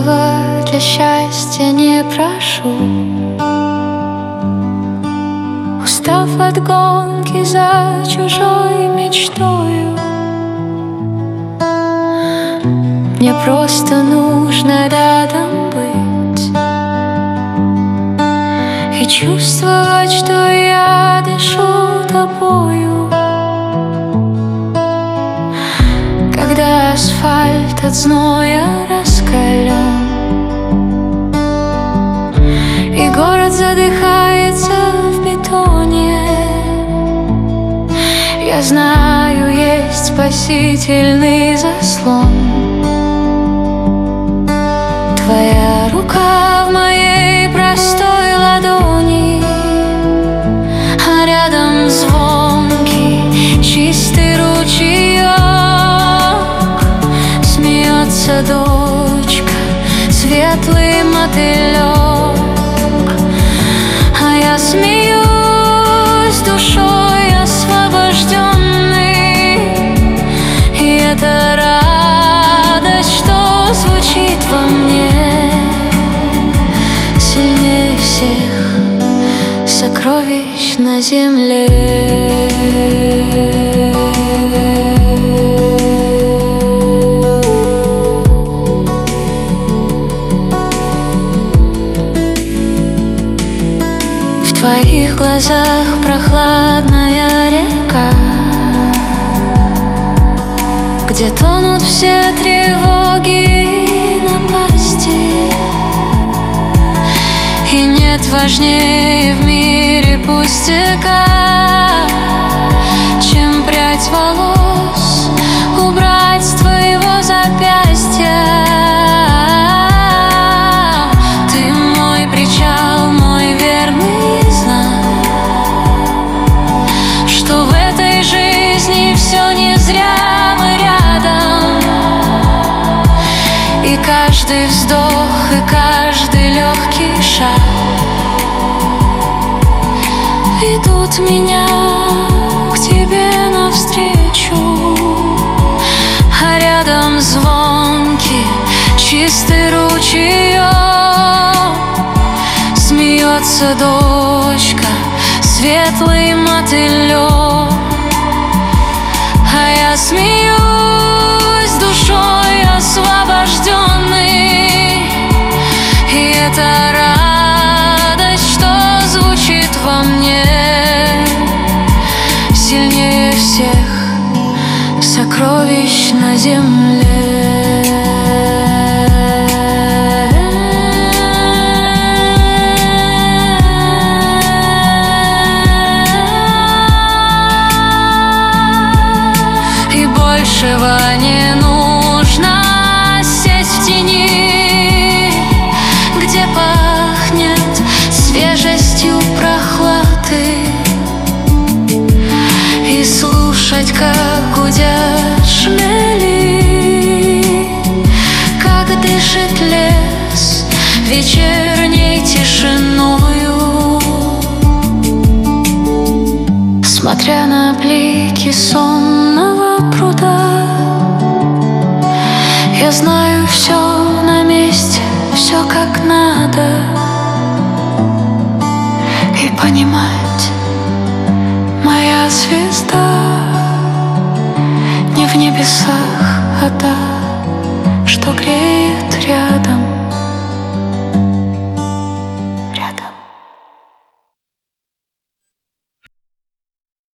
Большего для счастья не прошу, устав от гонки за чужой мечтою. Мне просто нужно рядом быть и чувствовать, что я дышу тобою. Когда асфальт от зноя раскален и город задыхается в бетоне, я знаю, есть спасительный заслон. Твоя рука в моей простой ладони, а рядом звонкий чистый ручеек. Смеется дочка, светлый мотылек, а я смеюсь душой освобожденной. И это радость, что звучит во мне сильнее всех сокровищ на земле. В твоих глазах прохладная река, где тонут все тревоги и напасти. И нет важнее в мире пустяка, чем прядь волос убрать с твоего запястья. Ты мой причал, мой верный знак, что в этой жизни все не зря, мы рядом. И каждый вздох, и каждый легкий шаг ведут меня к тебе навстречу, а рядом звонкий чистый ручеек. Смеется дочка, светлый мотылек, а я смеюсь душой освобожденной. И это радость, что звучит во мне сильнее всех сокровищ на земле. И большего не нужно сесть в тени, где пахнет свежестью прохлады, и слушать, как гудят шмели, как дышит лес вечерней тишиною. Смотря на блики сонного пруда, я знаю, все на месте, все как надо. И понимать, моя звезда не в небе